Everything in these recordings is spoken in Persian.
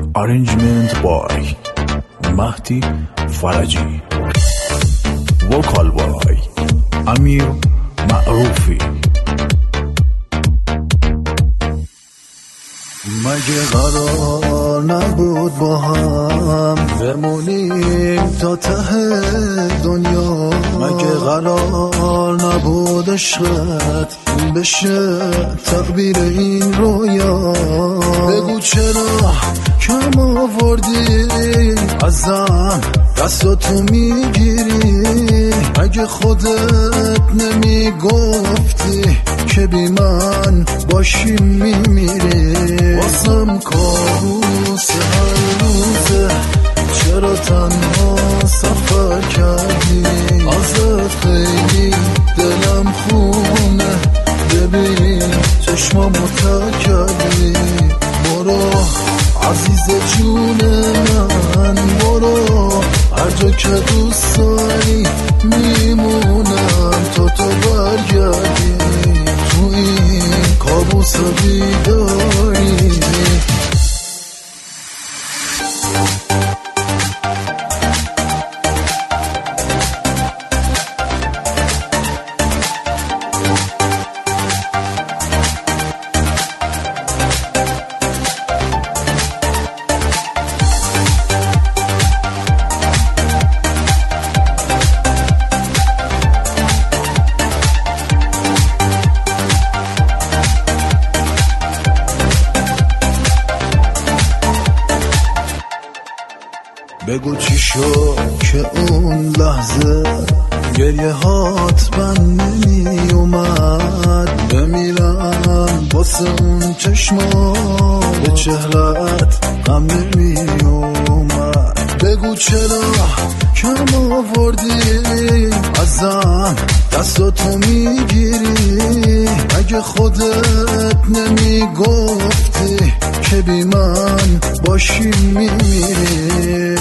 Arrangement by Mahdi Faraji. Vocal by Amir Ma'rufi. مگه قرار نبود با هم بمونیم تا ته دنیا؟ مگه قرار نبود عشقت بشه تعبیر این رویا؟ بگو چرا کم آوردی ازم دستاتو میگیری؟ اگه خودت نمیگفتی که بی من باشی میمیری؟ واسم کابوس هر روزه، چرا تنها سفر کردی؟ ازت خیلی دلم خونه، ببین چشمامو ترک کردی. برو عزیز جون من، برو هر جا که دوست داری میمونم تا تو برگردی. تو این کابوس بیداری بگو چی شد که اون لحظه گریه هات من نمی اومد؟ بمیرم واسه اون چشما، به چهرت غم نمی اومد. بگو چرا کم آوردی ازم دستاتو میگیری؟ اگه خودت نمیگفتی که بی من باشی میمیری؟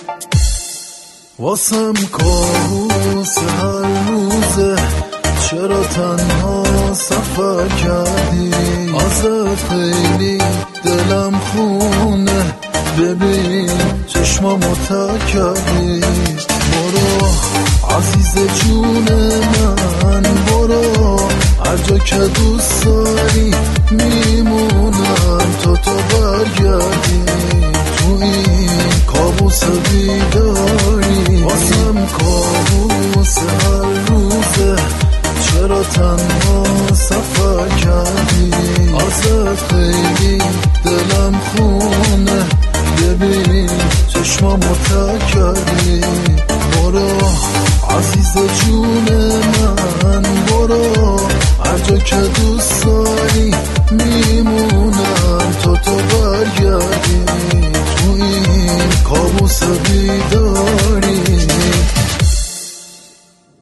واسم کابوس هر روزه، چرا تنها سفر کردی؟ ازت خیلی دلم خونه، ببین چشمامو ترک کردی. برو عزیز جون من، برو هر جا که دوست داری میمونم تا تو برگردی. تو این کابوس بیداری واسم کابوس هر روزه، چرا تنها سفر کردی؟ ازت خیلی دلم خونه، ببین چشمامو ترک کردی. برو عزیز جون من، برو هر جا که دوست